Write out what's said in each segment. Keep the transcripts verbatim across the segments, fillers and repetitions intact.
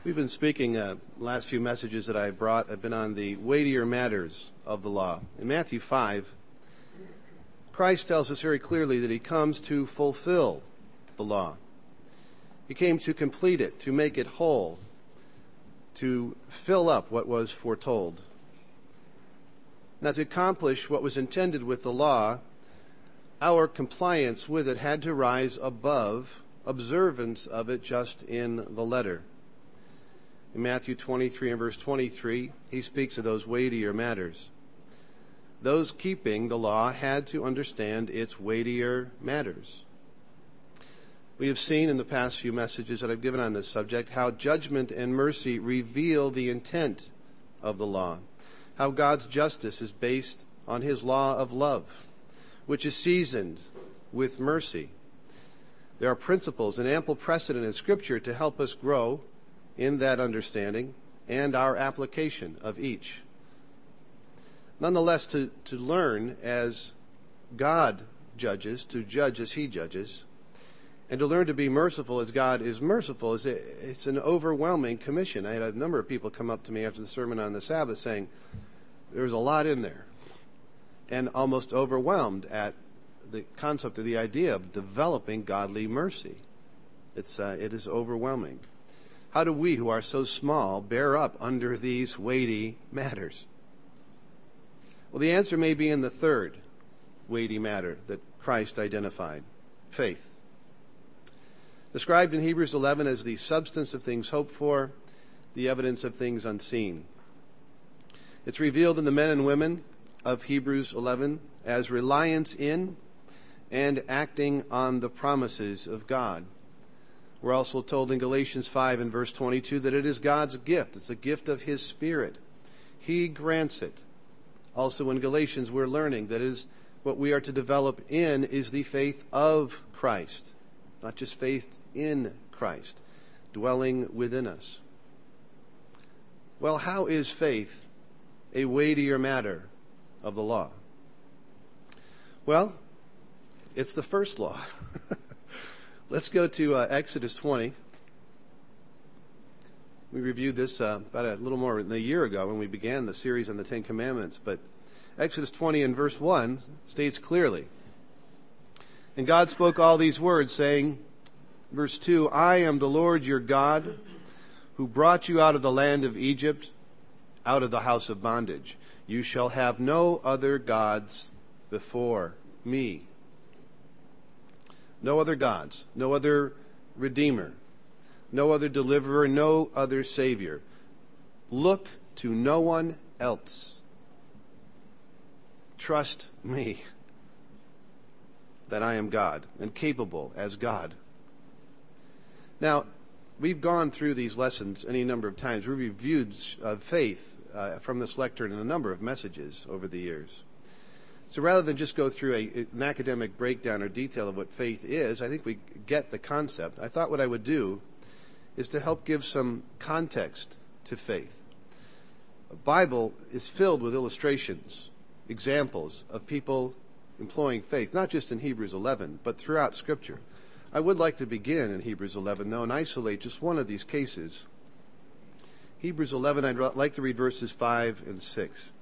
We've been speaking, uh, last few messages that I brought have been on the weightier matters of the law. In Matthew five, Christ tells us very clearly that he comes to fulfill the law. He came to complete it, to make it whole, to fill up what was foretold. Now, to accomplish what was intended with the law, our compliance with it had to rise above observance of it just in the letter. In Matthew twenty-three and verse twenty-three, he speaks of those weightier matters. Those keeping the law had to understand its weightier matters. We have seen in the past few messages that I've given on this subject how judgment and mercy reveal the intent of the law, how God's justice is based on his law of love, which is seasoned with mercy. There are principles and ample precedent in Scripture to help us grow in that understanding and our application of each. Nonetheless, to, to learn as God judges, to judge as he judges, and to learn to be merciful as God is merciful, is a, it's an overwhelming commission. I had a number of people come up to me after the sermon on the Sabbath saying, there's a lot in there, and almost overwhelmed at the concept of the idea of developing godly mercy. It's uh, it is overwhelming. How do we, who are so small, bear up under these weighty matters? Well, the answer may be in the third weighty matter that Christ identified, faith. Described in Hebrews eleven as the substance of things hoped for, the evidence of things unseen. It's revealed in the men and women of Hebrews eleven as reliance in and acting on the promises of God. We're also told in Galatians five and verse twenty-two that it is God's gift. It's a gift of his Spirit. He grants it. Also in Galatians we're learning that is what we are to develop in is the faith of Christ, not just faith in Christ, dwelling within us. Well, how is faith a weightier matter of the law? Well, it's the first law. Let's go to uh, Exodus twenty. We reviewed this uh, about a little more than a year ago when we began the series on the Ten Commandments. But Exodus twenty and verse one states clearly, "And God spoke all these words, saying," verse two, "I am the Lord your God, who brought you out of the land of Egypt, out of the house of bondage. You shall have no other gods before me." No other gods, no other Redeemer, no other Deliverer, no other Savior. Look to no one else. Trust me that I am God and capable as God. Now, we've gone through these lessons any number of times. We've reviewed uh, faith uh, from this lectern in a number of messages over the years. So rather than just go through a, an academic breakdown or detail of what faith is, I think we get the concept. I thought what I would do is to help give some context to faith. The Bible is filled with illustrations, examples of people employing faith, not just in Hebrews eleven, but throughout Scripture. I would like to begin in Hebrews eleven, though, and isolate just one of these cases. Hebrews eleven, I'd like to read verses five and six.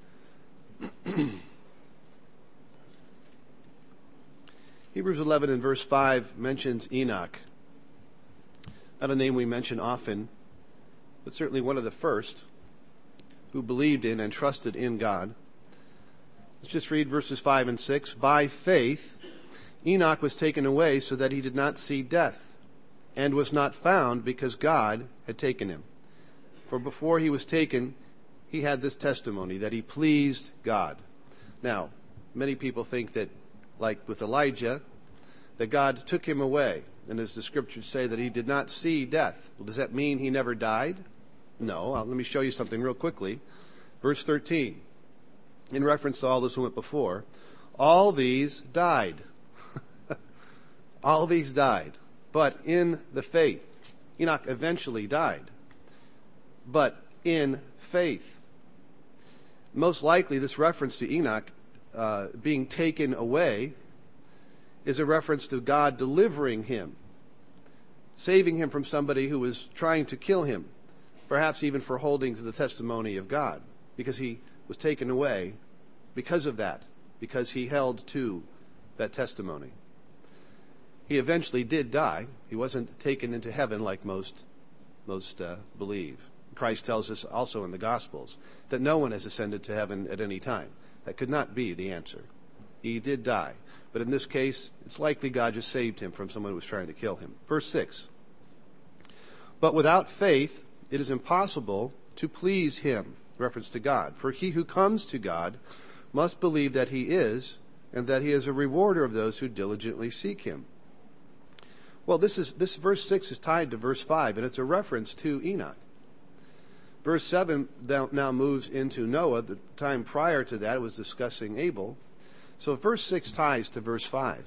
Hebrews eleven and verse five mentions Enoch. Not a name we mention often, but certainly one of the first who believed in and trusted in God. Let's just read verses five and six. "By faith Enoch was taken away so that he did not see death, and was not found because God had taken him. For before he was taken, he had this testimony, that he pleased God." Now, many people think that, like with Elijah, that God took him away. And as the Scriptures say, that he did not see death. Well, does that mean he never died? No. Uh, let me show you something real quickly. Verse thirteen, in reference to all this who went before, "All these died." All these died. But in the faith. Enoch eventually died. But in faith. Most likely this reference to Enoch uh, being taken away is a reference to God delivering him, saving him from somebody who was trying to kill him. perhaps even for holding to the testimony of God, because he was taken away because of that, because he held to that testimony. He eventually did die. He wasn't taken into heaven like most most uh, believe. Christ tells us also in the Gospels that no one has ascended to heaven at any time. That could not be the answer. He did die. But in this case, it's likely God just saved him from someone who was trying to kill him. Verse six. But without faith, it is impossible to please him. Reference to God. For he who comes to God must believe that he is, and that he is a rewarder of those who diligently seek him. Well, this is this verse six is tied to verse five, and it's a reference to Enoch. Verse seven now moves into Noah. The time prior to that, it was discussing Abel. So verse six ties to verse five.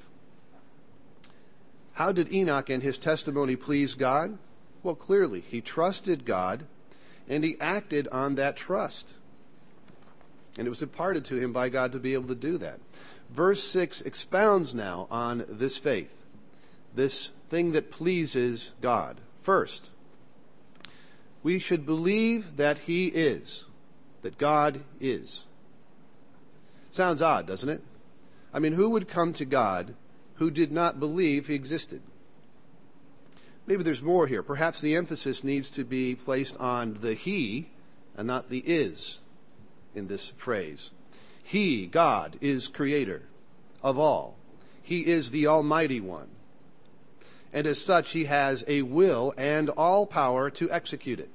How did Enoch and his testimony please God? Well, clearly, he trusted God, and he acted on that trust. And it was imparted to him by God to be able to do that. Verse six expounds now on this faith, this thing that pleases God. First, we should believe that he is, that God is. Sounds odd, doesn't it? I mean, who would come to God who did not believe he existed? Maybe there's more here. Perhaps the emphasis needs to be placed on the he and not the is in this phrase. He, God, is creator of all. He is the Almighty One. And as such, he has a will and all power to execute it.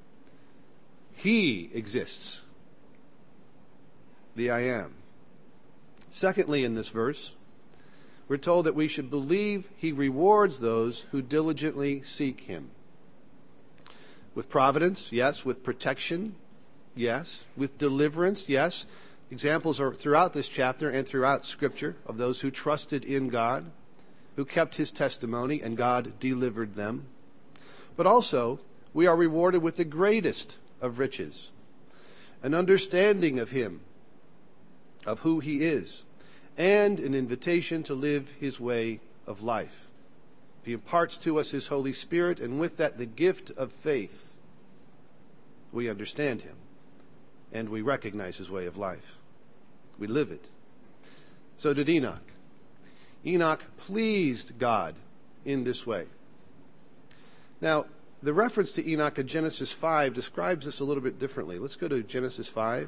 He exists. The I am. Secondly, in this verse, we're told that we should believe he rewards those who diligently seek him. With providence, yes. With protection, yes. With deliverance, yes. Examples are throughout this chapter and throughout Scripture of those who trusted in God, who kept his testimony, and God delivered them. But also, we are rewarded with the greatest of riches, an understanding of him, of who he is, and an invitation to live his way of life. He imparts to us his Holy Spirit, and with that the gift of faith. We understand him, and we recognize his way of life. We live it. So did Enoch. Enoch pleased God in this way. Now, the reference to Enoch in Genesis five describes this a little bit differently. Let's go to Genesis five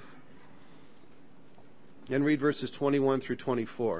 and read verses twenty-one through twenty-four.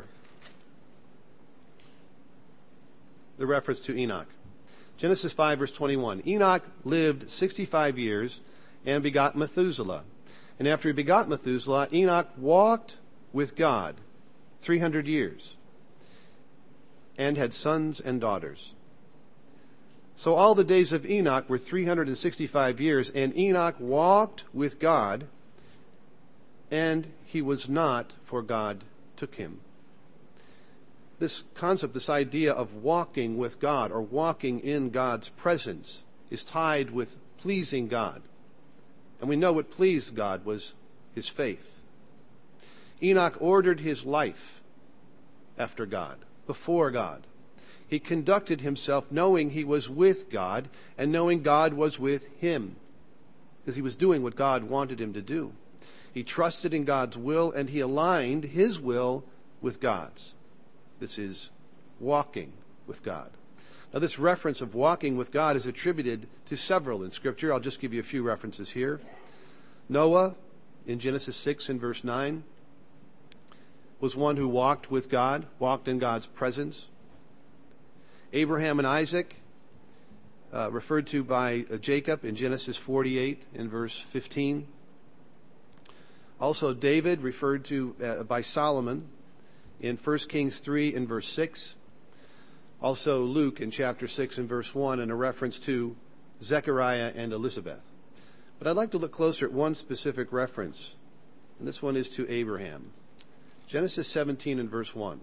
The reference to Enoch. Genesis five, verse twenty-one. Enoch lived sixty-five years and begot Methuselah. And after he begot Methuselah, Enoch walked with God three hundred years and had sons and daughters. So all the days of Enoch were three hundred sixty-five years, and Enoch walked with God, and he was not, for God took him. This concept, this idea of walking with God or walking in God's presence is tied with pleasing God. And we know what pleased God was his faith. Enoch ordered his life after God, before God. He conducted himself knowing he was with God and knowing God was with him, because he was doing what God wanted him to do. He trusted in God's will, and he aligned his will with God's. This is walking with God. Now, this reference of walking with God is attributed to several in Scripture. I'll just give you a few references here. Noah, in Genesis six and verse nine, was one who walked with God, walked in God's presence. Abraham and Isaac, uh, referred to by uh, Jacob in Genesis forty-eight and verse fifteen. Also David, referred to uh, by Solomon in First Kings three and verse six. Also Luke in chapter six and verse one, and a reference to Zechariah and Elizabeth. But I'd like to look closer at one specific reference, and this one is to Abraham. Genesis seventeen and verse one.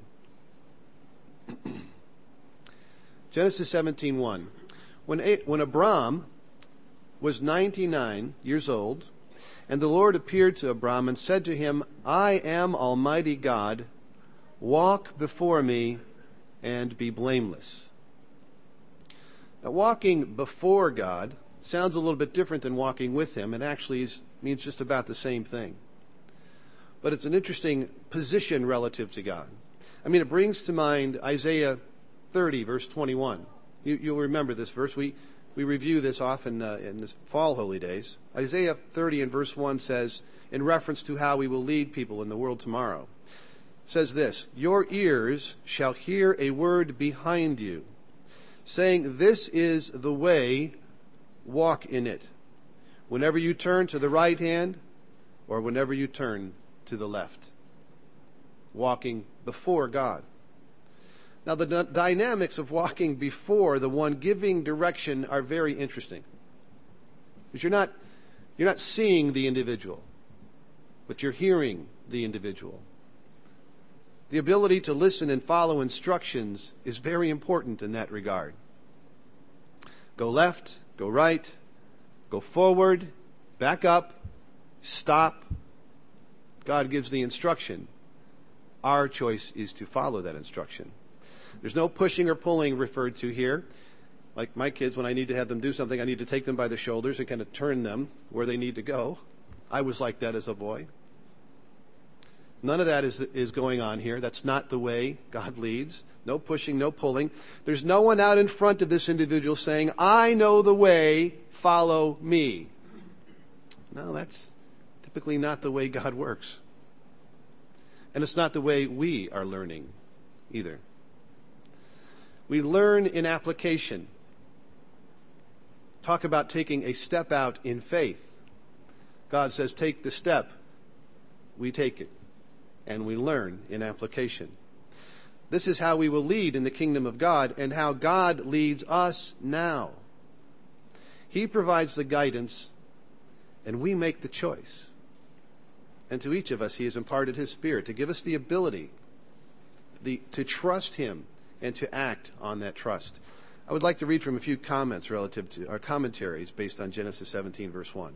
Genesis seventeen one. When, A- when Abram was ninety-nine years old, and the Lord appeared to Abram and said to him, I am Almighty God, walk before me and be blameless. Now, walking before God sounds a little bit different than walking with him. It actually is, means just about the same thing. But it's an interesting position relative to God. I mean, it brings to mind Isaiah thirty, verse twenty-one. You, you'll remember this verse. We, we review this often uh, in this fall holy days. Isaiah thirty and verse one says, in reference to how we will lead people in the world tomorrow, says this, "Your ears shall hear a word behind you, saying, this is the way, walk in it. Whenever you turn to the right hand, or whenever you turn to the left." Walking before God. Now, the d- dynamics of walking before the one giving direction are very interesting. Because you're not, you're not seeing the individual, but you're hearing the individual. The ability to listen and follow instructions is very important in that regard. Go left, go right, go forward, back up, stop. God gives the instruction. Our choice is to follow that instruction. There's no pushing or pulling referred to here. Like my kids, when I need to have them do something, I need to take them by the shoulders and kind of turn them where they need to go. I was like that as a boy. None of that is, is going on here. That's not the way God leads. No pushing, no pulling. There's no one out in front of this individual saying, I know the way, follow me. No, that's typically not the way God works. And it's not the way we are learning either. We learn in application. Talk about taking a step out in faith. God says, take the step. We take it. And we learn in application. This is how we will lead in the kingdom of God and how God leads us now. He provides the guidance and we make the choice. And to each of us, He has imparted His Spirit to give us the ability the, to trust Him and to act on that trust. I would like to read from a few comments relative to our commentaries based on Genesis seventeen, verse one.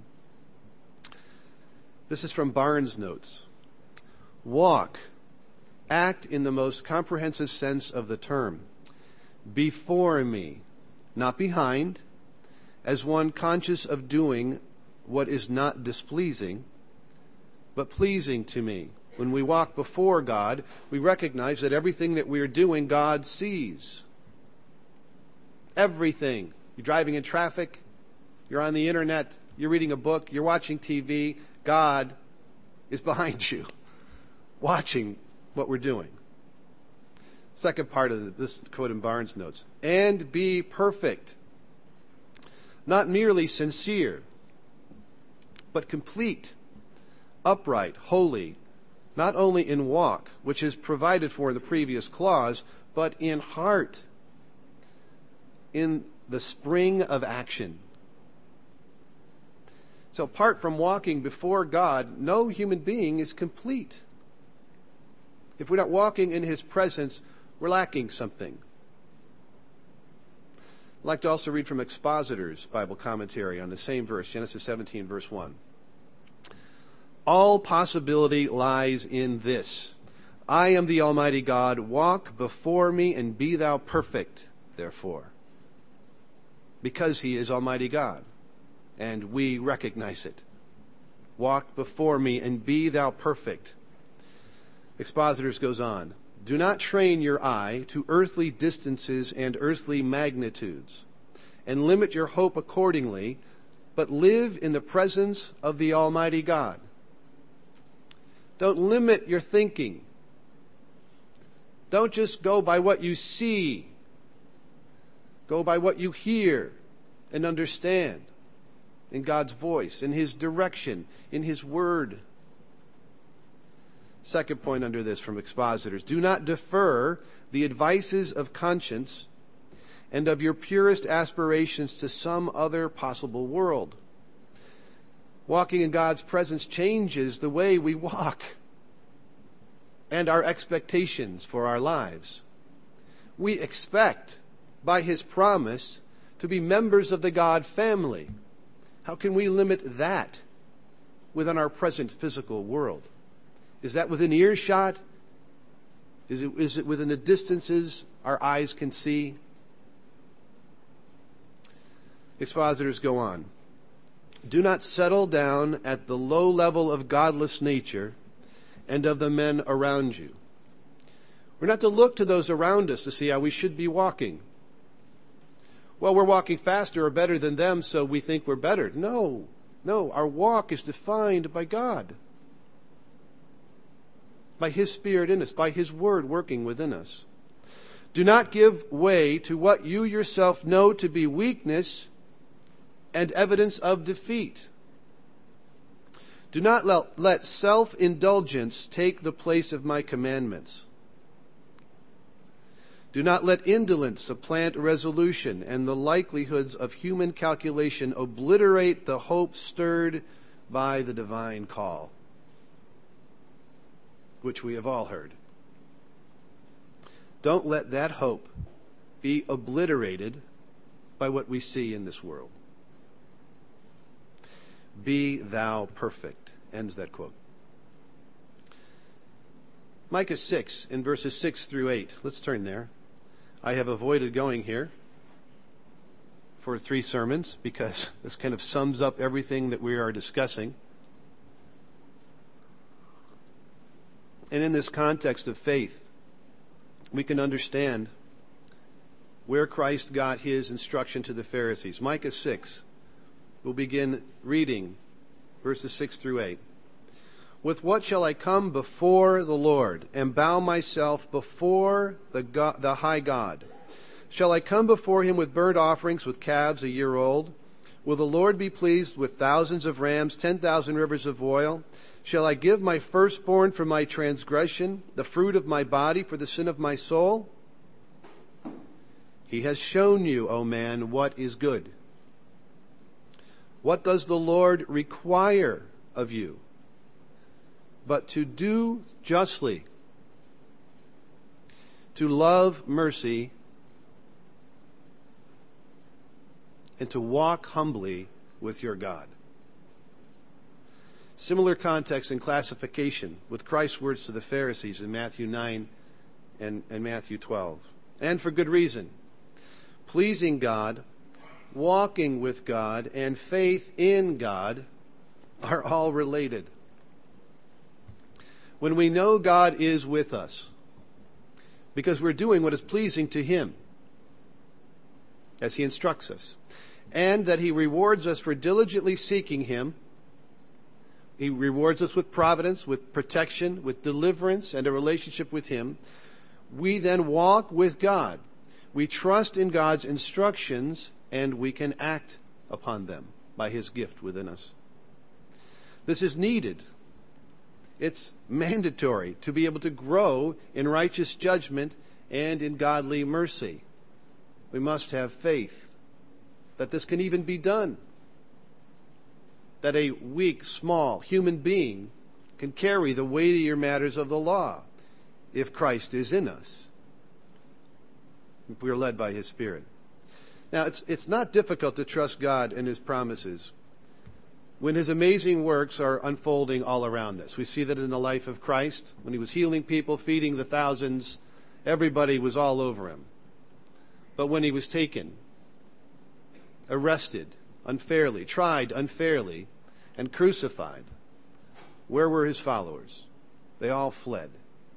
This is from Barnes' Notes. Walk, act in the most comprehensive sense of the term. Before me, not behind, as one conscious of doing what is not displeasing, but pleasing to me. When we walk before God, we recognize that everything that we are doing, God sees. Everything. You're driving in traffic, you're on the internet, you're reading a book, you're watching T V, God is behind you, watching what we're doing. Second part of this quote in Barnes' Notes. And be perfect. Not merely sincere, but complete, upright, holy, not only in walk, which is provided for in the previous clause, but in heart, in the spring of action. So apart from walking before God, no human being is complete. If we're not walking in His presence, we're lacking something. I'd like to also read from Expositor's Bible commentary on the same verse, Genesis seventeen, verse one. All possibility lies in this. I am the Almighty God. Walk before me and be thou perfect, therefore. Because He is Almighty God. And we recognize it. Walk before me and be thou perfect. Expositors goes on. Do not train your eye to earthly distances and earthly magnitudes, and limit your hope accordingly, but live in the presence of the Almighty God. Don't limit your thinking. Don't just go by what you see. Go by what you hear and understand in God's voice, in His direction, in His word. Second point under this from expositors. Do not defer the advices of conscience and of your purest aspirations to some other possible world. Walking in God's presence changes the way we walk and our expectations for our lives. We expect, by His promise, to be members of the God family. How can we limit that within our present physical world? Is that within earshot? Is it, is it within the distances our eyes can see? expositors go on. Do not settle down at the low level of godless nature and of the men around you. We're not to look to those around us to see how we should be walking. Well, we're walking faster or better than them, so we think we're better. No, no, our walk is defined by God, by His Spirit in us, by His Word working within us. Do not give way to what you yourself know to be weakness and evidence of defeat. Do not let, let self-indulgence take the place of my commandments. Do not let indolence supplant resolution, and the likelihoods of human calculation obliterate the hope stirred by the divine call, which we have all heard. Don't let that hope be obliterated by what we see in this world. Be thou perfect, ends that quote. Micah six, in verses six through eight. Let's turn there. I have avoided going here for three sermons because this kind of sums up everything that we are discussing. And in this context of faith, we can understand where Christ got His instruction to the Pharisees. Micah six, we'll begin reading verses six through eight. With what shall I come before the Lord and bow myself before the, God, the high God? Shall I come before Him with burnt offerings, with calves a year old? Will the Lord be pleased with thousands of rams, ten thousand rivers of oil? Shall I give my firstborn for my transgression, the fruit of my body for the sin of my soul? He has shown you, O man, what is good. What does the Lord require of you? But to do justly, to love mercy, and to walk humbly with your God. Similar context and classification with Christ's words to the Pharisees in Matthew nine and, and Matthew twelve. And for good reason. Pleasing God, walking with God, and faith in God are all related. When we know God is with us, because we're doing what is pleasing to Him, as He instructs us, and that He rewards us for diligently seeking Him. He rewards us with providence, with protection, with deliverance, and a relationship with Him. We then walk with God. We trust in God's instructions, and we can act upon them by His gift within us. This is needed. It's mandatory to be able to grow in righteous judgment and in godly mercy. We must have faith that this can even be done. That a weak, small human being can carry the weightier matters of the law if Christ is in us, if we are led by His Spirit. Now, it's, it's not difficult to trust God and His promises when His amazing works are unfolding all around us. We see that in the life of Christ. When He was healing people, feeding the thousands, everybody was all over Him. But when He was taken, arrested unfairly, tried unfairly, and crucified, where were His followers? They all fled.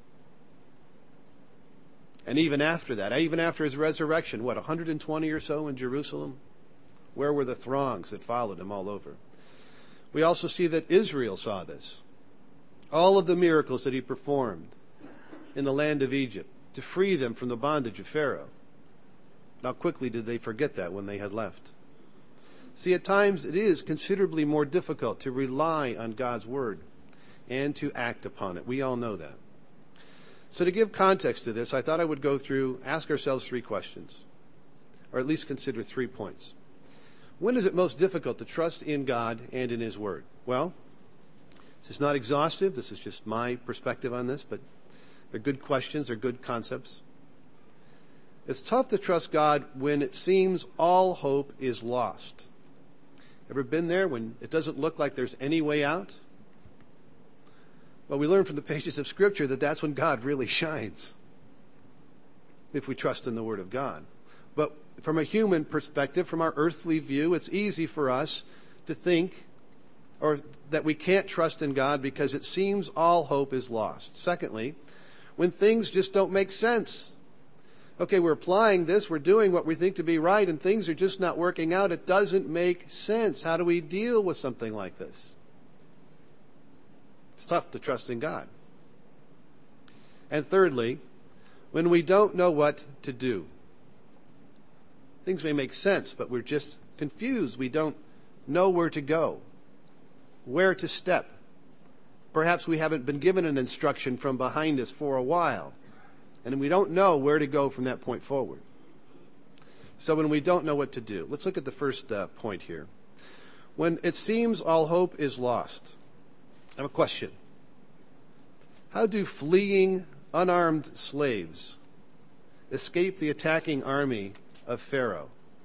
And even after that, even after His resurrection, what, one hundred twenty or so in Jerusalem? Where were the throngs that followed Him all over? We also see that Israel saw this. All of the miracles that He performed in the land of Egypt to free them from the bondage of Pharaoh. How quickly did they forget that when they had left? See, at times it is considerably more difficult to rely on God's Word and to act upon it. We all know that. So to give context to this, I thought I would go through, ask ourselves three questions, or at least consider three points. When is it most difficult to trust in God and in His Word? Well, this is not exhaustive. This is just my perspective on this, but they're good questions. They're good concepts. It's tough to trust God when it seems all hope is lost. Ever been there when it doesn't look like there's any way out? Well, we learn from the pages of Scripture that that's when God really shines, if we trust in the Word of God. But from a human perspective, from our earthly view, it's easy for us to think or that we can't trust in God because it seems all hope is lost. Secondly, when things just don't make sense. Okay, we're applying this, we're doing what we think to be right, and things are just not working out. It doesn't make sense. How do we deal with something like this? It's tough to trust in God. And thirdly, when we don't know what to do. Things may make sense, but we're just confused. We don't know where to go, where to step. Perhaps we haven't been given an instruction from behind us for a while, and we don't know where to go from that point forward. So when we don't know what to do, let's look at the first uh, point here. When it seems all hope is lost, I have a question. How do fleeing, unarmed slaves escape the attacking army of Pharaoh?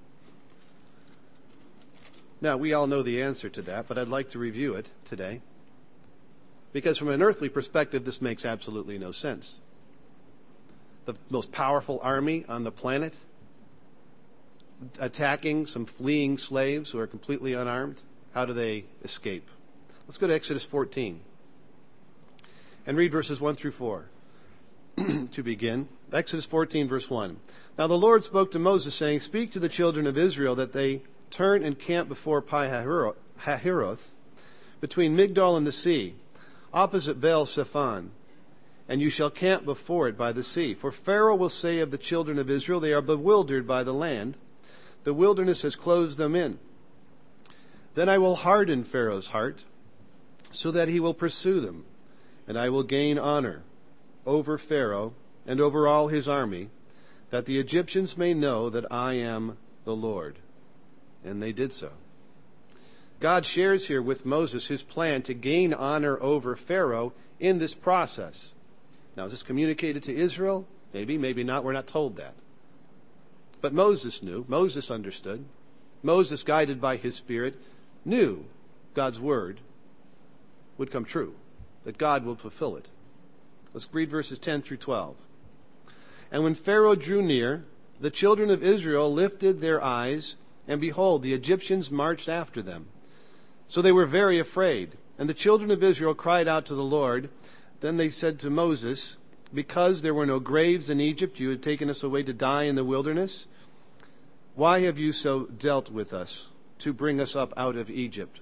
Now, we all know the answer to that, but I'd like to review it today. Because from an earthly perspective, this makes absolutely no sense. The most powerful army on the planet attacking some fleeing slaves who are completely unarmed. How do they escape? Let's go to Exodus fourteen and read verses one through four to begin. Exodus fourteen, verse one. Now the Lord spoke to Moses, saying, Speak to the children of Israel that they turn and camp before Pi-hahiroth, between Migdol and the sea, opposite Baal-Zephon, and you shall camp before it by the sea. For Pharaoh will say of the children of Israel, They are bewildered by the land. The wilderness has closed them in. Then I will harden Pharaoh's heart, so that he will pursue them, and I will gain honor over Pharaoh and over all his army, that the Egyptians may know that I am the Lord. And they did so. God shares here with Moses his plan to gain honor over Pharaoh in this process. Now, is this communicated to Israel? Maybe, maybe not. We're not told that. But Moses knew. Moses understood. Moses, guided by his Spirit, knew God's word would come true, that God would fulfill it. Let's read verses ten through twelve. And when Pharaoh drew near, the children of Israel lifted their eyes, and behold, the Egyptians marched after them. So they were very afraid. And the children of Israel cried out to the Lord. Then they said to Moses, Because there were no graves in Egypt, you had taken us away to die in the wilderness. Why have you so dealt with us, to bring us up out of Egypt?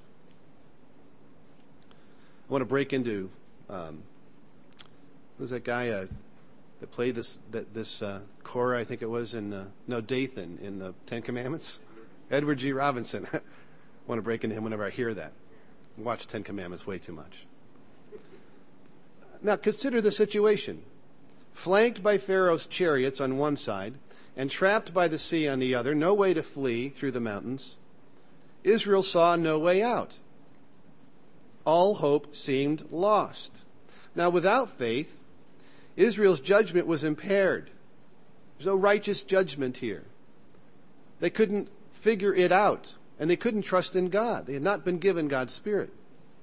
I want to break into, um, who's that guy uh, that played this that, this uh, Korah, I think it was, in, uh, no, Dathan in the Ten Commandments? Edward G. Robinson. I want to break into him whenever I hear that. I watch Ten Commandments way too much. Now, consider the situation. Flanked by Pharaoh's chariots on one side and trapped by the sea on the other, no way to flee through the mountains, Israel saw no way out. All hope seemed lost. Now, without faith, Israel's judgment was impaired. There's no righteous judgment here. They couldn't figure it out, and they couldn't trust in God. They had not been given God's Spirit.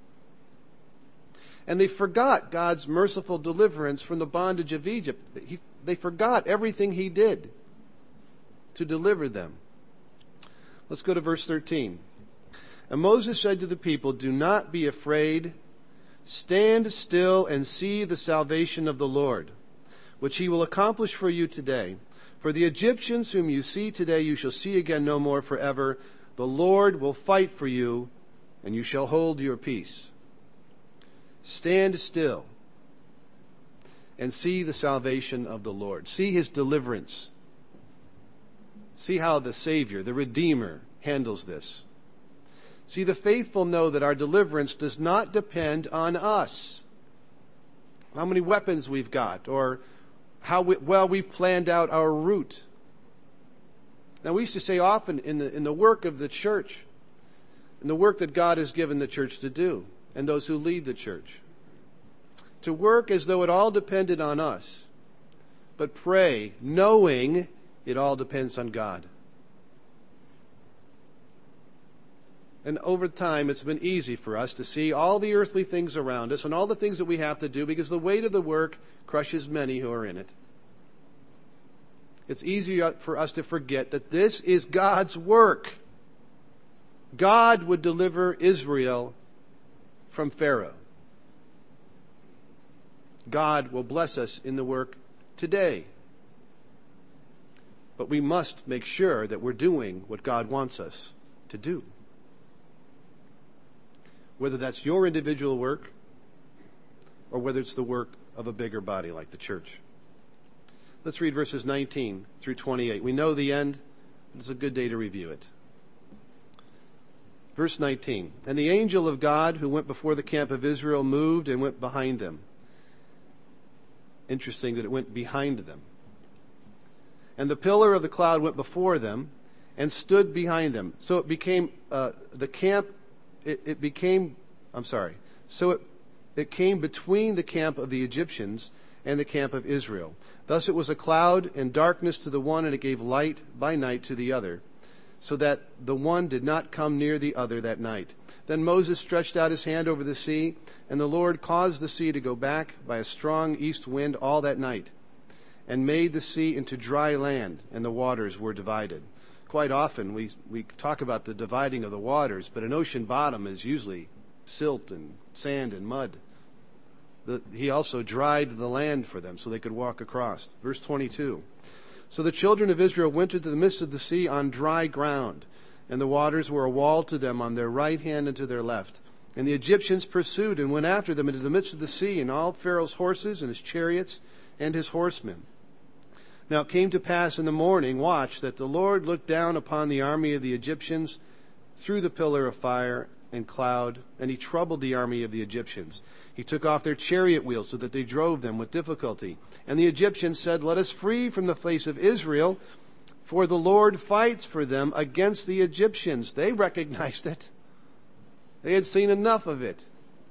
And they forgot God's merciful deliverance from the bondage of Egypt. He, they forgot everything he did to deliver them. Let's go to verse thirteen. And Moses said to the people, Do not be afraid. Stand still and see the salvation of the Lord, which he will accomplish for you today. For the Egyptians whom you see today, you shall see again no more forever. The Lord will fight for you, and you shall hold your peace. Stand still and see the salvation of the Lord. See his deliverance. See how the Savior, the Redeemer, handles this. See, the faithful know that our deliverance does not depend on us. How many weapons we've got, or how we, well we've planned out our route. Now, we used to say often in the, in the work of the church, in the work that God has given the church to do, and those who lead the church, to work as though it all depended on us, but pray knowing it all depends on God. And over time, it's been easy for us to see all the earthly things around us and all the things that we have to do, because the weight of the work crushes many who are in it. it's easy for us to forget that this is God's work. God would deliver Israel from Pharaoh. God will bless us in the work today. But we must make sure that we're doing what God wants us to do. Whether that's your individual work or whether it's the work of a bigger body like the church. Let's read verses nineteen through twenty-eight. We know the end, but it's a good day to review it. Verse nineteen. And the angel of God who went before the camp of Israel moved and went behind them. Interesting that it went behind them. And the pillar of the cloud went before them and stood behind them. So it became uh, the camp, it, it became, I'm sorry, so it, it came between the camp of the Egyptians and the camp of Israel. Thus it was a cloud and darkness to the one, and it gave light by night to the other, so that the one did not come near the other that night. Then Moses stretched out his hand over the sea, and the Lord caused the sea to go back by a strong east wind all that night, and made the sea into dry land, and the waters were divided. Quite often we, we talk about the dividing of the waters, but an ocean bottom is usually silt and sand and mud. The, he also dried the land for them so they could walk across. Verse twenty-two. So the children of Israel went into the midst of the sea on dry ground, and the waters were a wall to them on their right hand and to their left. And the Egyptians pursued and went after them into the midst of the sea, and all Pharaoh's horses and his chariots and his horsemen. Now it came to pass in the morning watch that the Lord looked down upon the army of the Egyptians through the pillar of fire and cloud, and he troubled the army of the Egyptians. He took off their chariot wheels so that they drove them with difficulty. And the Egyptians said, Let us flee from the face of Israel, for the Lord fights for them against the Egyptians. They recognized it. They had seen enough of it.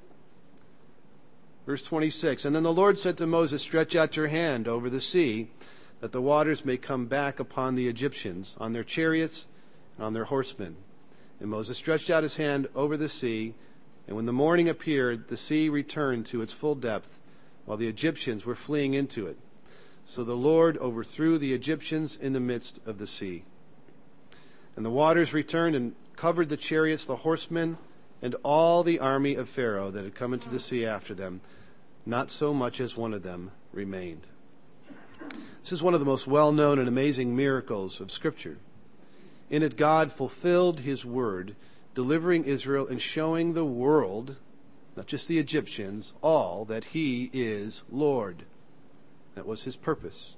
Verse twenty-six. And then the Lord said to Moses, Stretch out your hand over the sea, that the waters may come back upon the Egyptians, on their chariots and on their horsemen. And Moses stretched out his hand over the sea, and when the morning appeared, the sea returned to its full depth, while the Egyptians were fleeing into it. So the Lord overthrew the Egyptians in the midst of the sea. And the waters returned and covered the chariots, the horsemen, and all the army of Pharaoh that had come into the sea after them. Not so much as one of them remained. This is one of the most well-known and amazing miracles of Scripture. In it, God fulfilled his word, delivering Israel and showing the world, not just the Egyptians, all that he is Lord. That was his purpose.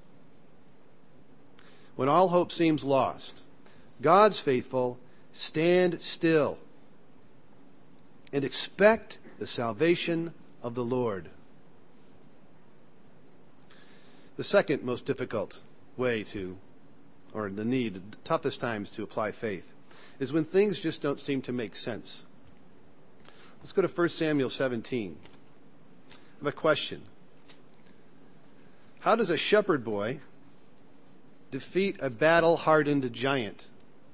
When all hope seems lost, God's faithful stand still and expect the salvation of the Lord. The second most difficult way to, or the need, the toughest times to apply faith, is when things just don't seem to make sense. Let's go to First Samuel seventeen. I have a question. How does a shepherd boy defeat a battle-hardened giant?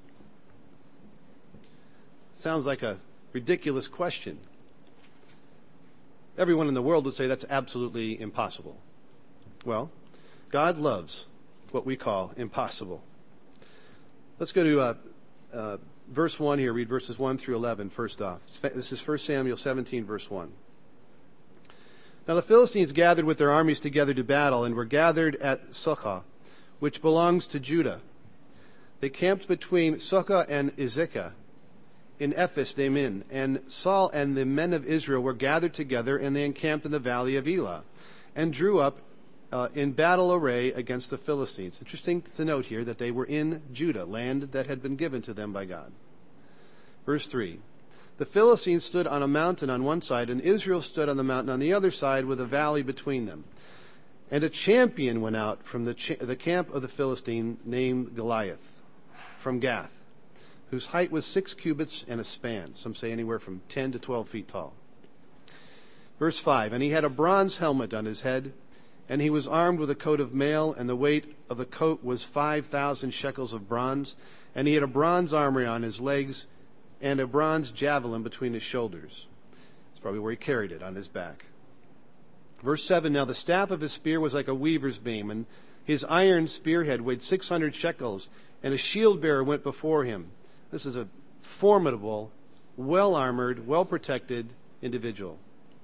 Sounds like a ridiculous question. Everyone in the world would say that's absolutely impossible. Well, God loves what we call impossible. Let's go to uh, uh, verse one here. Read verses one through eleven first off. This is First Samuel seventeen, verse one. Now the Philistines gathered with their armies together to battle, and were gathered at Sochah, which belongs to Judah. They camped between Sochah and Azekah in Ephes Damin, and Saul and the men of Israel were gathered together, and they encamped in the valley of Elah, and drew up uh, in battle array against the Philistines. Interesting to note here that they were in Judah, land that had been given to them by God. Verse three. The Philistines stood on a mountain on one side, and Israel stood on the mountain on the other side, with a valley between them. And a champion went out from the, cha- the camp of the Philistine, named Goliath, from Gath, whose height was six cubits and a span. Some say anywhere from ten to twelve feet tall. Verse five. And he had a bronze helmet on his head, and he was armed with a coat of mail, and the weight of the coat was five thousand shekels of bronze. And he had a bronze armor on his legs, and a bronze javelin between his shoulders. That's probably where he carried it, on his back. Verse seven, now the staff of his spear was like a weaver's beam, and His iron spearhead weighed six hundred shekels, and a shield bearer went before him. This is a formidable, well-armored, well-protected individual.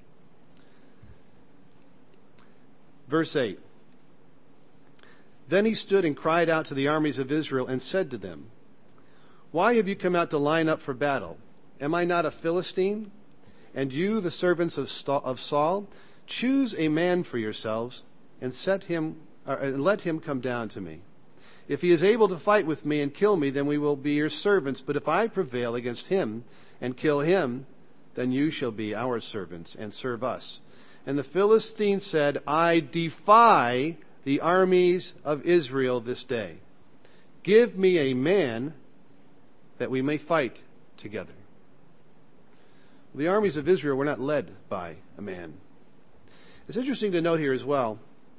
Verse eight. Then he stood and cried out to the armies of Israel and said to them, "Why have you come out to line up for battle? Am I not a Philistine? And you, the servants of Saul, choose a man for yourselves and set him, or, and let him come down to me. If he is able to fight with me and kill me, then we will be your servants. But if I prevail against him and kill him, then you shall be our servants and serve us." And the Philistine said, "I defy the armies of Israel this day. Give me a man that we may fight together." The armies of Israel were not led by a man. It's interesting to note here as well.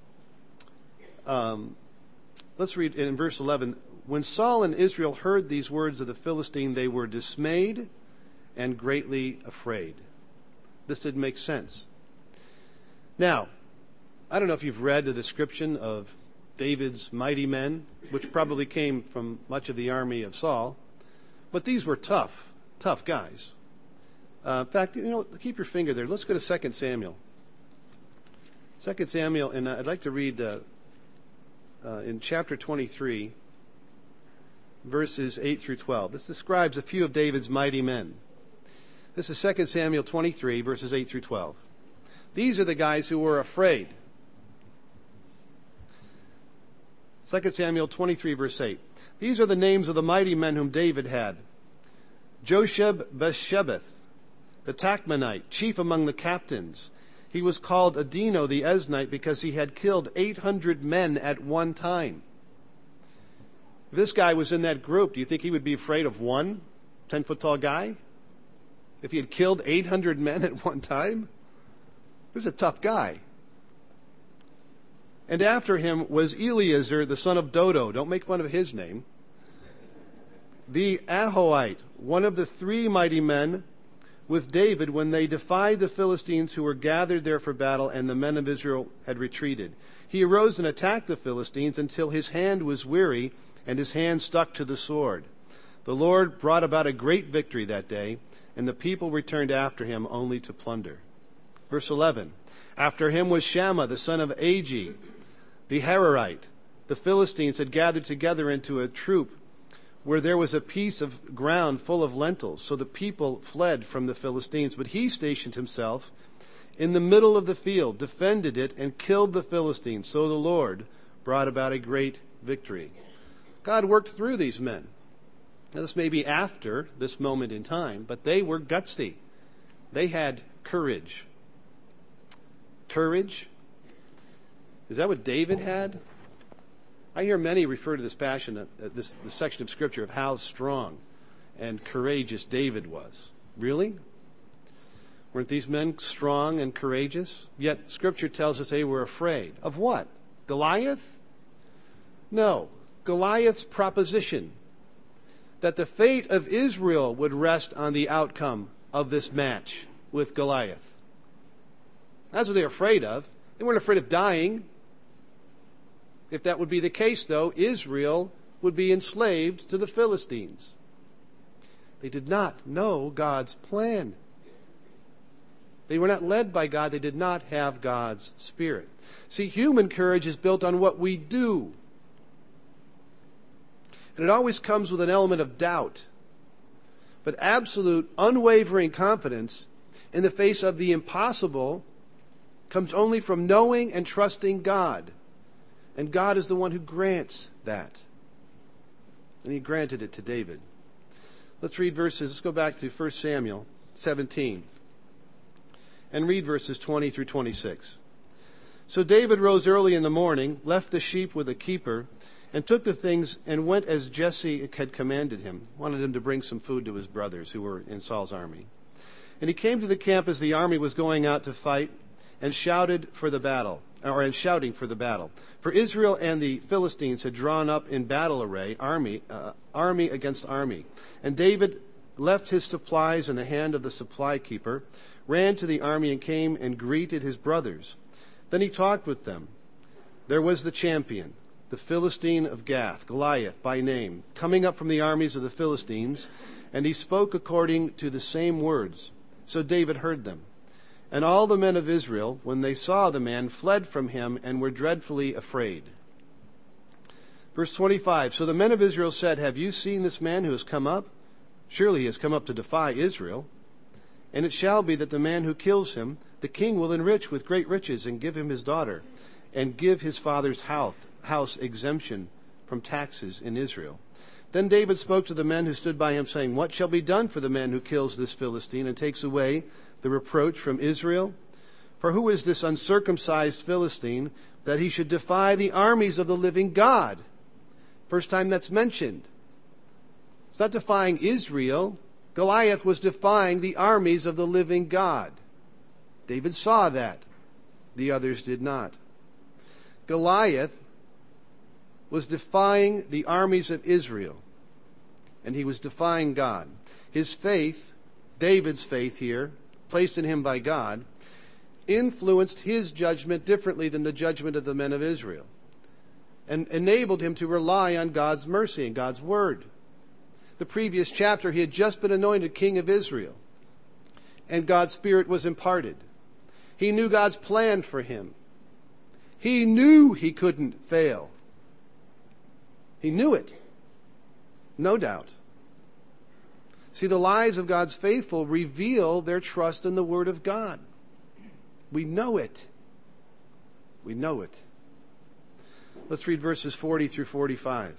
Um, let's read in verse eleven. When Saul and Israel heard these words of the Philistine, they were dismayed and greatly afraid. This didn't make sense. Now, I don't know if you've read the description of David's mighty men, which probably came from much of the army of Saul, but these were tough, tough guys. Uh, in fact, you know, keep your finger there. Let's go to Second Samuel. Second Samuel, and I'd like to read uh, uh, in chapter twenty-three, verses eight through twelve. This describes a few of David's mighty men. This is Second Samuel twenty-three, verses eight through twelve. These are the guys who were afraid. Second Samuel twenty-three, verse eight. These are the names of the mighty men whom David had. Josheb-Beshebeth, the Tachmonite, chief among the captains. He was called Adino the Eznite because he had killed eight hundred men at one time. If this guy was in that group, do you think he would be afraid of one ten-foot-tall guy? If he had killed eight hundred men at one time? This is a tough guy. And after him was Eleazar, the son of Dodo. Don't make fun of his name. The Ahoite, one of the three mighty men with David when they defied the Philistines who were gathered there for battle, and the men of Israel had retreated. He arose and attacked the Philistines until his hand was weary and his hand stuck to the sword. The Lord brought about a great victory that day, and the people returned after him only to plunder. Verse eleven. After him was Shammah, the son of Agi, the Hararite. The Philistines had gathered together into a troop where there was a piece of ground full of lentils. So the people fled from the Philistines. But he stationed himself in the middle of the field, defended it, and killed the Philistines. So the Lord brought about a great victory. God worked through these men. Now, this may be after this moment in time, but they were gutsy. They had courage. Courage? Is that what David had? I hear many refer to this passion, uh, this, this section of Scripture, of how strong and courageous David was. Really? Weren't these men strong and courageous? Yet Scripture tells us they were afraid. Of what? Goliath? No. Goliath's proposition that the fate of Israel would rest on the outcome of this match with Goliath. That's what they were afraid of. They weren't afraid of dying. If that would be the case, though, Israel would be enslaved to the Philistines. They did not know God's plan. They were not led by God. They did not have God's Spirit. See, human courage is built on what we do. And it always comes with an element of doubt. But absolute, unwavering confidence in the face of the impossible comes only from knowing and trusting God. And God is the one who grants that. And he granted it to David. Let's read verses. Let's go back to First Samuel seventeen. And read verses twenty through twenty-six. So David rose early in the morning, left the sheep with a keeper, and took the things and went as Jesse had commanded him. Wanted him to bring some food to his brothers who were in Saul's army. And he came to the camp as the army was going out to fight, and shouted for the battle, or and shouting for the battle. For Israel and the Philistines had drawn up in battle array, army, uh, army against army. And David left his supplies in the hand of the supply keeper, ran to the army, and came and greeted his brothers. Then he talked with them. There was the champion, the Philistine of Gath, Goliath by name, coming up from the armies of the Philistines, and he spoke according to the same words. So David heard them. And all the men of Israel, when they saw the man, fled from him and were dreadfully afraid. Verse twenty-five, so the men of Israel said, have you seen this man who has come up? Surely he has come up to defy Israel. And it shall be that the man who kills him, the king will enrich with great riches and give him his daughter, and give his father's house, house exemption from taxes in Israel. Then David spoke to the men who stood by him, saying, what shall be done for the man who kills this Philistine and takes away the reproach from Israel? For who is this uncircumcised Philistine that he should defy the armies of the living God? First time that's mentioned. It's not defying Israel. Goliath was defying the armies of the living God. David saw that. The others did not. Goliath was defying the armies of Israel, and he was defying God. His faith, David's faith here, placed in him by God, influenced his judgment differently than the judgment of the men of Israel, and enabled him to rely on God's mercy and God's word. The previous chapter, he had just been anointed king of Israel, and God's Spirit was imparted. He knew God's plan for him. He knew he couldn't fail. He knew it. No doubt. See, the lives of God's faithful reveal their trust in the Word of God. We know it. We know it. Let's read verses forty through forty-five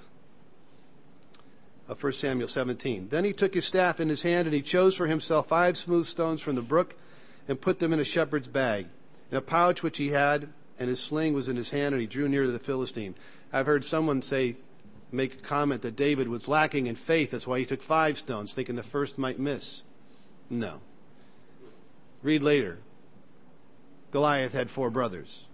of First Samuel seventeen. Then he took his staff in his hand, and he chose for himself five smooth stones from the brook, and put them in a shepherd's bag, in a pouch which he had, and his sling was in his hand, and he drew near to the Philistine. I've heard someone say, make a comment that David was lacking in faith. That's why he took five stones, thinking the first might miss. No. Read later. Goliath had four brothers.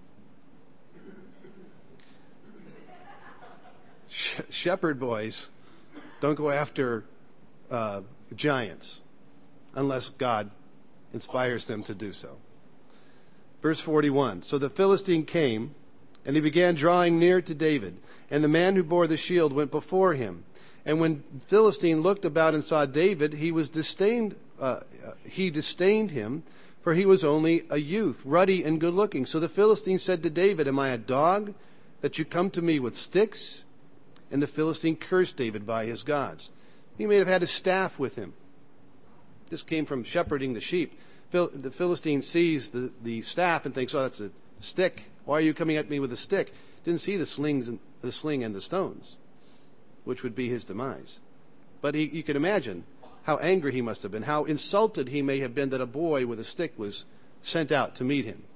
Shepherd boys don't go after uh, giants unless God inspires them to do so. Verse forty-one. So the Philistine came, and he began drawing near to David. And the man who bore the shield went before him. And when the Philistine looked about and saw David, he was disdained. Uh, he disdained him, for he was only a youth, ruddy and good-looking. So the Philistine said to David, am I a dog that you come to me with sticks? And the Philistine cursed David by his gods. He may have had his staff with him. This came from shepherding the sheep. The Philistine sees the, the staff and thinks, oh, that's a stick. Why are you coming at me with a stick? Didn't see the slings and the sling and the stones, which would be his demise. But he, you can imagine how angry he must have been, how insulted he may have been that a boy with a stick was sent out to meet him.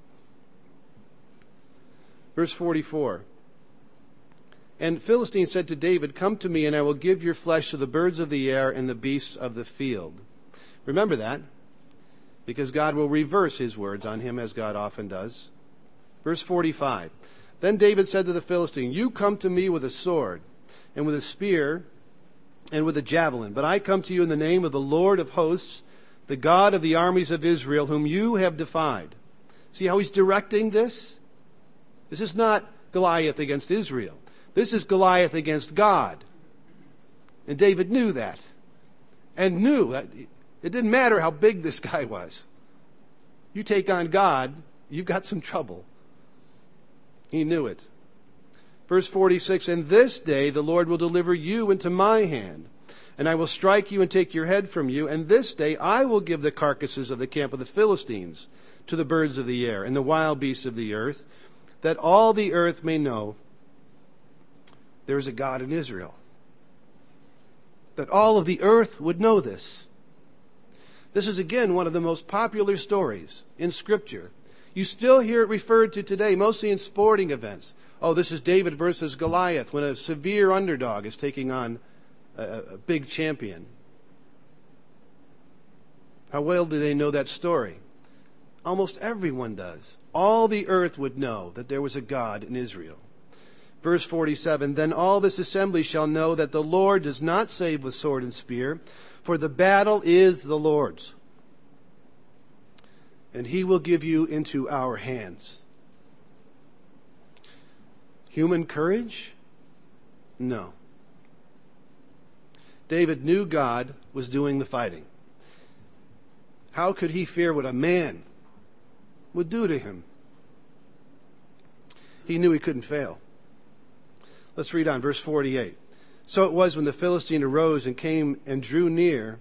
Verse forty-four. And Philistine said to David, come to me, and I will give your flesh to the birds of the air and the beasts of the field. Remember that, because God will reverse his words on him, as God often does. Verse forty-five. Then David said to the Philistine, you come to me with a sword, and with a spear, and with a javelin. But I come to you in the name of the Lord of hosts, the God of the armies of Israel, whom you have defied. See how he's directing this? This is not Goliath against Israel. This is Goliath against God. And David knew that. And knew that it didn't matter how big this guy was. You take on God, you've got some trouble. He knew it. Verse forty-six, and this day the Lord will deliver you into my hand, and I will strike you and take your head from you, and this day I will give the carcasses of the camp of the Philistines to the birds of the air and the wild beasts of the earth, that all the earth may know there is a God in Israel. That all of the earth would know this. This is again one of the most popular stories in Scripture. You still hear it referred to today, mostly in sporting events. Oh, this is David versus Goliath, when a severe underdog is taking on a, a big champion. How well do they know that story? Almost everyone does. All the earth would know that there was a God in Israel. Verse forty-seven, then all this assembly shall know that the Lord does not save with sword and spear, for the battle is the Lord's, and he will give you into our hands. Human courage? No. David knew God was doing the fighting. How could he fear what a man would do to him? He knew he couldn't fail. Let's read on, verse forty-eight. So it was when the Philistine arose and came and drew near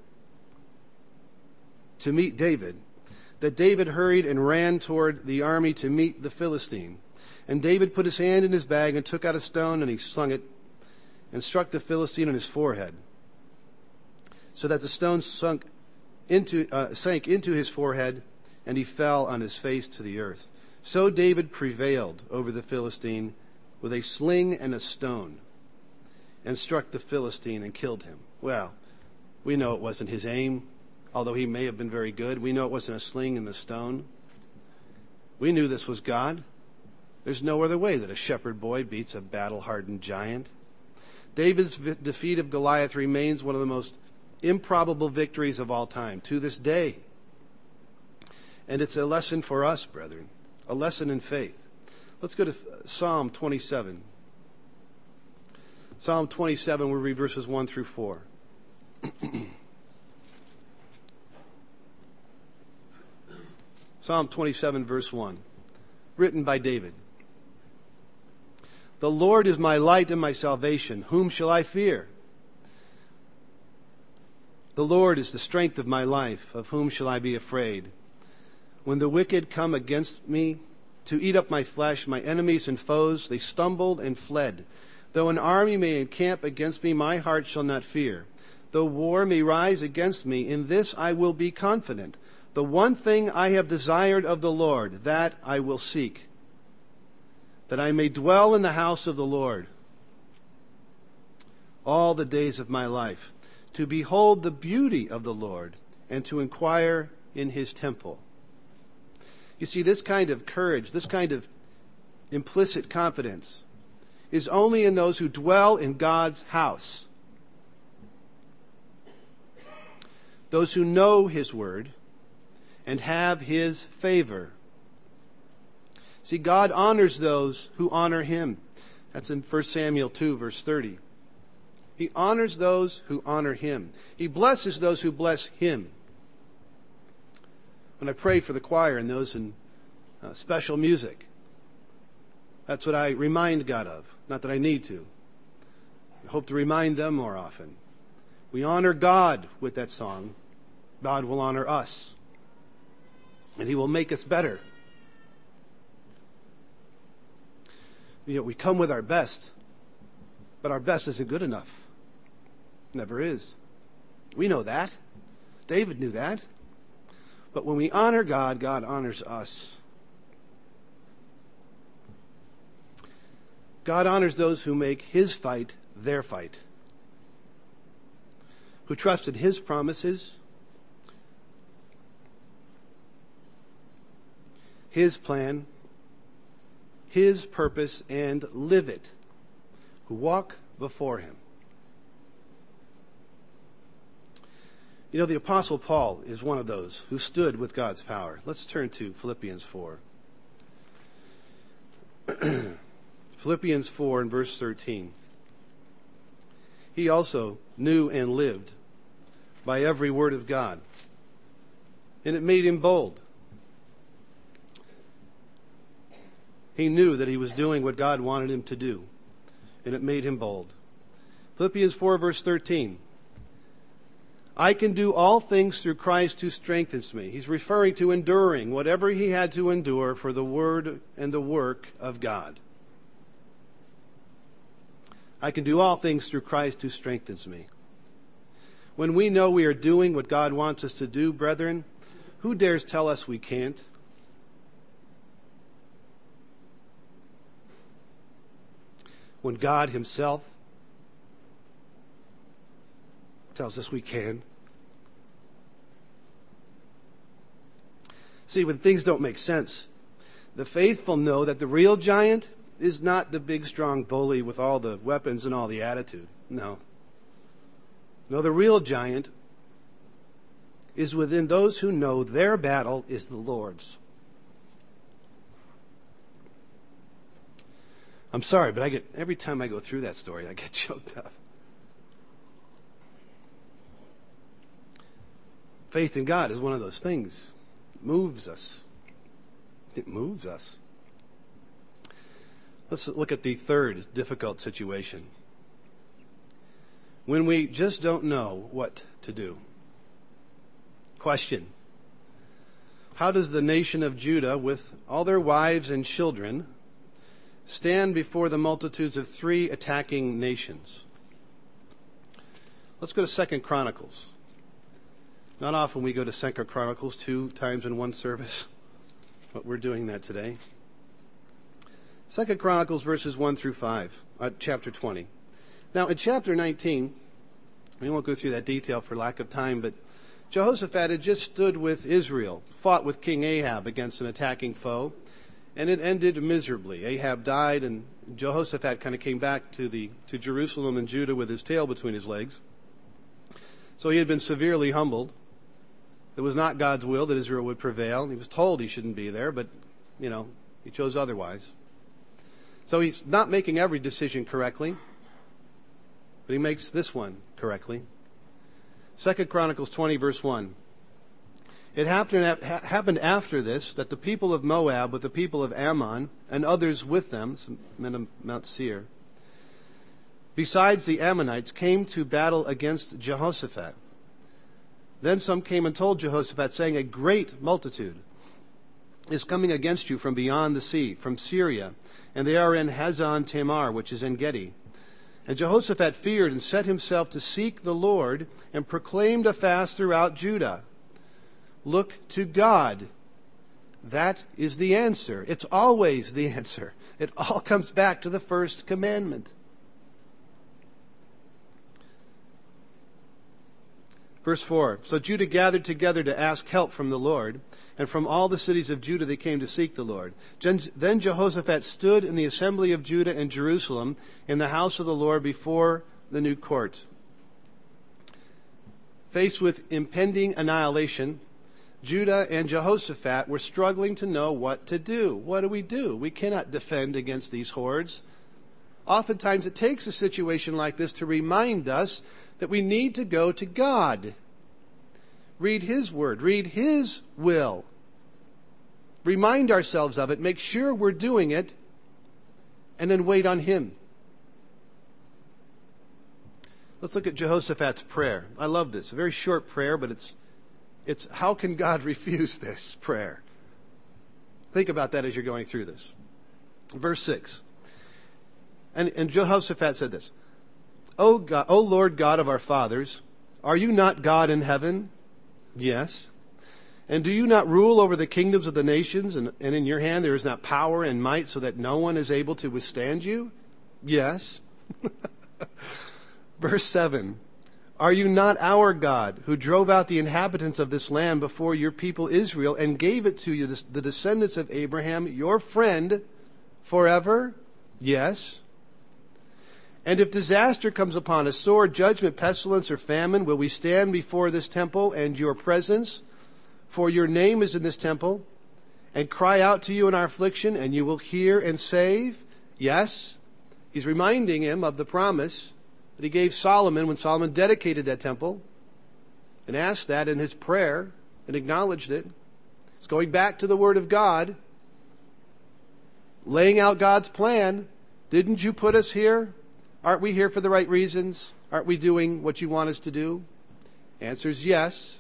to meet David, that David hurried and ran toward the army to meet the Philistine. And David put his hand in his bag and took out a stone, and he slung it and struck the Philistine on his forehead, so that the stone sunk into, uh, sank into his forehead, and he fell on his face to the earth. So David prevailed over the Philistine with a sling and a stone, and struck the Philistine and killed him. Well, we know it wasn't his aim, although he may have been very good. We know it wasn't a sling and the stone. We knew this was God. There's no other way that a shepherd boy beats a battle-hardened giant. David's v- defeat of Goliath remains one of the most improbable victories of all time to this day. And it's a lesson for us, brethren, a lesson in faith. Let's go to Psalm twenty-seven. Psalm twenty-seven, we'll read verses one through four. Psalm twenty-seven, verse one, written by David. The Lord is my light and my salvation. Whom shall I fear? The Lord is the strength of my life. Of whom shall I be afraid? When the wicked come against me to eat up my flesh, my enemies and foes, they stumbled and fled. Though an army may encamp against me, my heart shall not fear. Though war may rise against me, in this I will be confident. The one thing I have desired of the Lord, that I will seek, that I may dwell in the house of the Lord all the days of my life, to behold the beauty of the Lord and to inquire in his temple. You see, this kind of courage, this kind of implicit confidence is only in those who dwell in God's house. Those who know his word and have his favor. See, God honors those who honor him. That's in First Samuel two, verse thirty. He honors those who honor him. He blesses those who bless him. When I pray for the choir and those in uh, special music, that's what I remind God of. Not that I need to. I hope to remind them more often. We honor God with that song. God will honor us. And he will make us better. You know, we come with our best, but our best isn't good enough. Never is. We know that. David knew that. But when we honor God, God honors us. God honors those who make his fight their fight, who trust in his promises, his plan, his purpose, and live it, who walk before him. You know, the Apostle Paul is one of those who stood with God's power. Let's turn to Philippians four. Philippians four and verse thirteen. He also knew and lived by every word of God, and it made him bold. He knew that he was doing what God wanted him to do, and it made him bold. Philippians four, verse thirteen. I can do all things through Christ who strengthens me. He's referring to enduring whatever he had to endure for the word and the work of God. I can do all things through Christ who strengthens me. When we know we are doing what God wants us to do, brethren, who dares tell us we can't? When God himself tells us we can. See, when things don't make sense, the faithful know that the real giant is not the big, strong bully with all the weapons and all the attitude. No. No, the real giant is within those who know their battle is the Lord's. I'm sorry, but I get every time I go through that story, I get choked up. Faith in God is one of those things. It moves us. It moves us. Let's look at the third difficult situation. When we just don't know what to do. Question. How does the nation of Judah, with all their wives and children, stand before the multitudes of three attacking nations? Let's go to Second Chronicles. Not often we go to Second Chronicles two times in one service, but we're doing that today. Second Chronicles verses one through five, uh, chapter twenty. Now in chapter nineteen, we won't go through that detail for lack of time, but Jehoshaphat had just stood with Israel, fought with King Ahab against an attacking foe, and it ended miserably. Ahab died, and Jehoshaphat kind of came back to the to Jerusalem and Judah with his tail between his legs. So he had been severely humbled. It was not God's will that Israel would prevail. He was told he shouldn't be there, but, you know, he chose otherwise. So he's not making every decision correctly, but he makes this one correctly. Second Chronicles twenty, verse one. It happened, happened after this that the people of Moab with the people of Ammon and others with them, some men of Mount Seir, besides the Ammonites, came to battle against Jehoshaphat. Then some came and told Jehoshaphat, saying, a great multitude is coming against you from beyond the sea, from Syria, and they are in Hazan Tamar, which is En Gedi. And Jehoshaphat feared and set himself to seek the Lord and proclaimed a fast throughout Judah. Look to God. That is the answer. It's always the answer. It all comes back to the first commandment. Verse four, so Judah gathered together to ask help from the Lord, and from all the cities of Judah they came to seek the Lord. Then Jehoshaphat stood in the assembly of Judah and Jerusalem in the house of the Lord before the new court. Faced with impending annihilation, Judah and Jehoshaphat were struggling to know what to do. What do we do? We cannot defend against these hordes. Oftentimes it takes a situation like this to remind us that we need to go to God. Read His Word. Read His will. Remind ourselves of it. Make sure we're doing it. And then wait on Him. Let's look at Jehoshaphat's prayer. I love this. A very short prayer, but it's, it's how can God refuse this prayer? Think about that as you're going through this. Verse six. And, and Jehoshaphat said this. O God, O Lord God of our fathers, are you not God in heaven? Yes. And do you not rule over the kingdoms of the nations, and, and in your hand there is not power and might so that no one is able to withstand you? Yes. Verse seven. Are you not our God, who drove out the inhabitants of this land before your people Israel and gave it to you, the descendants of Abraham, your friend, forever? Yes. And if disaster comes upon us, sword, judgment, pestilence, or famine, will we stand before this temple and your presence? For your name is in this temple, and cry out to you in our affliction, and you will hear and save? Yes. He's reminding him of the promise that he gave Solomon when Solomon dedicated that temple, and asked that in his prayer, and acknowledged it. It's going back to the Word of God, laying out God's plan. Didn't you put us here? Aren't we here for the right reasons? Aren't we doing what you want us to do? Answer is yes.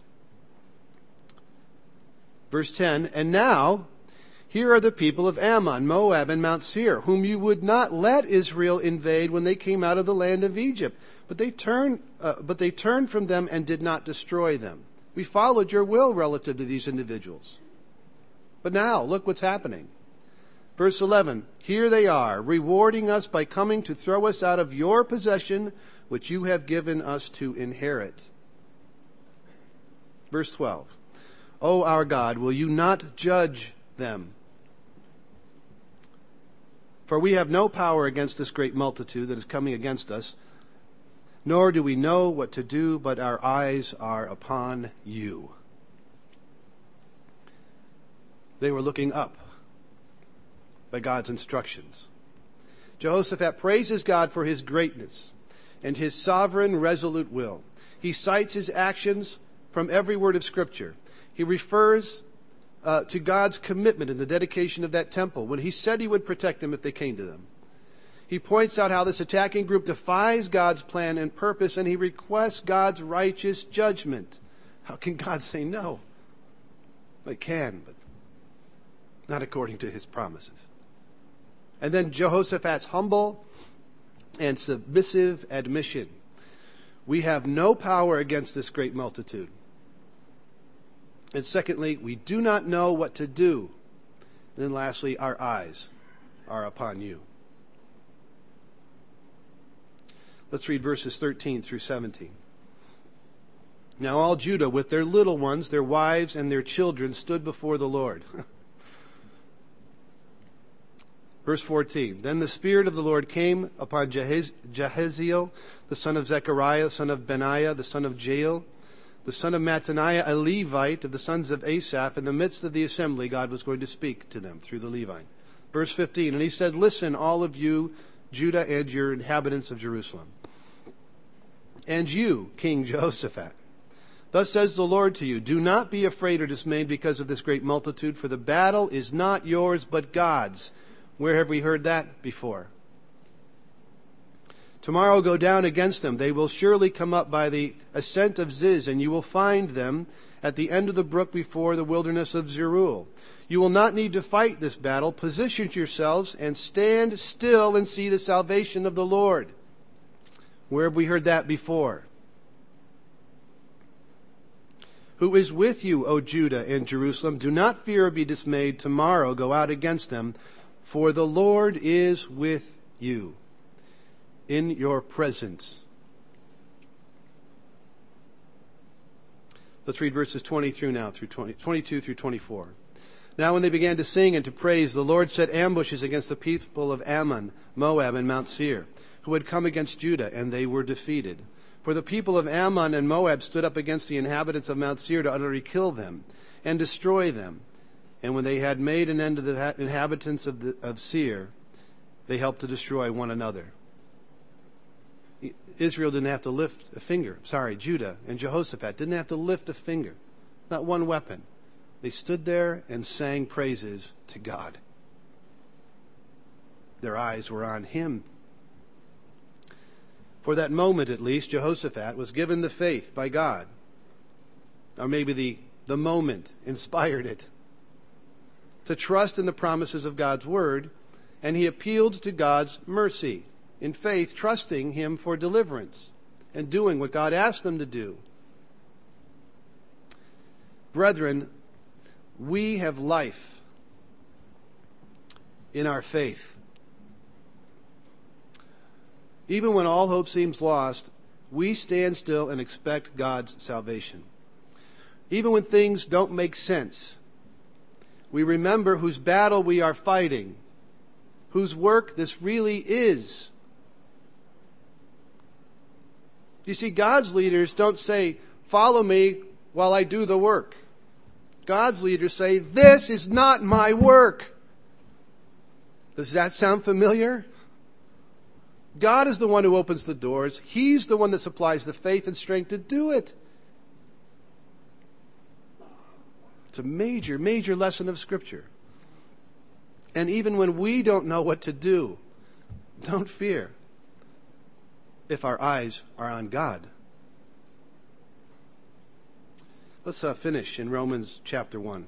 Verse ten, and now, here are the people of Ammon, Moab, and Mount Seir, whom you would not let Israel invade when they came out of the land of Egypt. But they turned, uh, but they turned from them and did not destroy them. We followed your will relative to these individuals. But now, look what's happening. Verse eleven, here they are, rewarding us by coming to throw us out of your possession, which you have given us to inherit. Verse twelve, O our God, will you not judge them? For we have no power against this great multitude that is coming against us, nor do we know what to do, but our eyes are upon you. They were looking up by God's instructions. Jehoshaphat praises God for his greatness and his sovereign, resolute will. He cites his actions from every word of Scripture. He refers uh, to God's commitment in the dedication of that temple when he said he would protect them if they came to them. He points out how this attacking group defies God's plan and purpose, and he requests God's righteous judgment. How can God say no? It can, but not according to his promises. And then Jehoshaphat's humble and submissive admission. We have no power against this great multitude. And secondly, we do not know what to do. And then lastly, our eyes are upon you. Let's read verses thirteen through seventeen. Now all Judah with their little ones, their wives, and their children stood before the Lord. Verse fourteen, Then the Spirit of the Lord came upon Jehez- Jehaziel, the son of Zechariah, the son of Benaiah, the son of Jael, the son of Mattaniah, a Levite of the sons of Asaph. In the midst of the assembly, God was going to speak to them through the Levite. Verse fifteen, And he said, Listen, all of you, Judah and your inhabitants of Jerusalem, and you, King Jehoshaphat. Thus says the Lord to you, Do not be afraid or dismayed because of this great multitude, for the battle is not yours but God's. Where have we heard that before? Tomorrow go down against them. They will surely come up by the ascent of Ziz, and you will find them at the end of the brook before the wilderness of Zerul. You will not need to fight this battle. Position yourselves and stand still and see the salvation of the Lord. Where have we heard that before? Who is with you, O Judah and Jerusalem? Do not fear or be dismayed. Tomorrow go out against them, for the Lord is with you in your presence. Let's read verses twenty through now through twenty, twenty-two through twenty-four. Now when they began to sing and to praise, the Lord set ambushes against the people of Ammon, Moab, and Mount Seir, who had come against Judah, and they were defeated. For the people of Ammon and Moab stood up against the inhabitants of Mount Seir to utterly kill them and destroy them. And when they had made an end of the inhabitants of, the, of Seir, they helped to destroy one another. Israel didn't have to lift a finger. Sorry, Judah and Jehoshaphat didn't have to lift a finger. Not one weapon. They stood there and sang praises to God. Their eyes were on him. For that moment, at least, Jehoshaphat was given the faith by God. Or maybe the, the moment inspired it. To trust in the promises of God's word, and he appealed to God's mercy in faith, trusting him for deliverance and doing what God asked them to do. Brethren, we have life in our faith. Even when all hope seems lost, we stand still and expect God's salvation. Even when things don't make sense, we remember whose battle we are fighting, whose work this really is. You see, God's leaders don't say, follow me while I do the work. God's leaders say, this is not my work. Does that sound familiar? God is the one who opens the doors. He's the one that supplies the faith and strength to do it. It's a major, major lesson of Scripture. And even when we don't know what to do, don't fear if our eyes are on God. Let's uh, finish in Romans chapter one.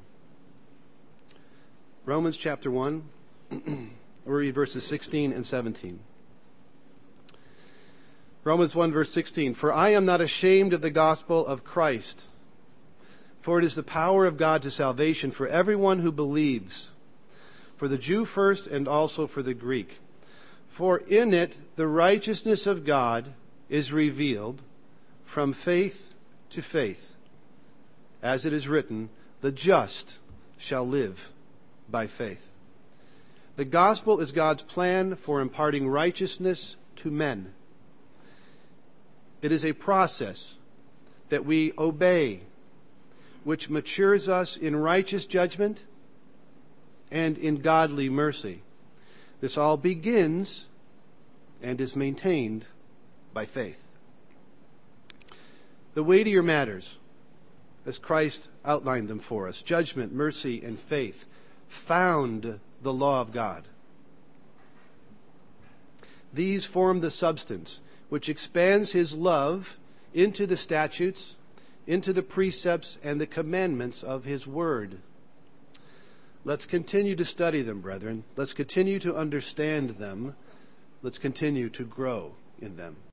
Romans chapter one, we'll read verses sixteen and seventeen. Romans one verse sixteen, For I am not ashamed of the gospel of Christ, for it is the power of God to salvation for everyone who believes, for the Jew first and also for the Greek. For in it the righteousness of God is revealed from faith to faith. As it is written, the just shall live by faith. The gospel is God's plan for imparting righteousness to men. It is a process that we obey, which matures us in righteous judgment and in godly mercy. This all begins and is maintained by faith. The weightier matters, as Christ outlined them for us, judgment, mercy, and faith, found the law of God. These form the substance which expands his love into the statutes, into the precepts, and the commandments of his word. Let's continue to study them, brethren. Let's continue to understand them. Let's continue to grow in them.